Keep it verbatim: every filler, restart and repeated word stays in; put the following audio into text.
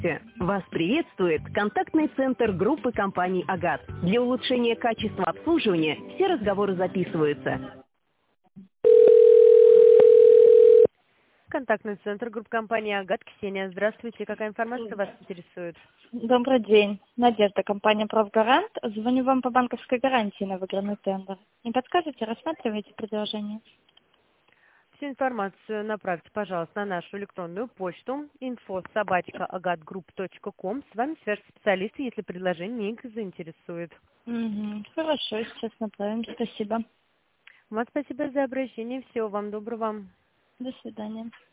Вас приветствует контактный центр группы компаний «Агат». Для улучшения качества обслуживания все разговоры записываются. Контактный центр группы компании «Агат». Ксения, здравствуйте. Какая информация вас интересует? Добрый день. Надежда, компания «Правгарант». Звоню вам по банковской гарантии на выигранный тендер. Не подскажете, рассматриваете предложение? Всю информацию направьте, пожалуйста, на нашу электронную почту инфо собачка агатгрупп точка ком. С вами свяжется специалист, если предложение их заинтересует. Угу. Хорошо, сейчас направим. Спасибо. Вам спасибо за обращение. Всего вам доброго. До свидания.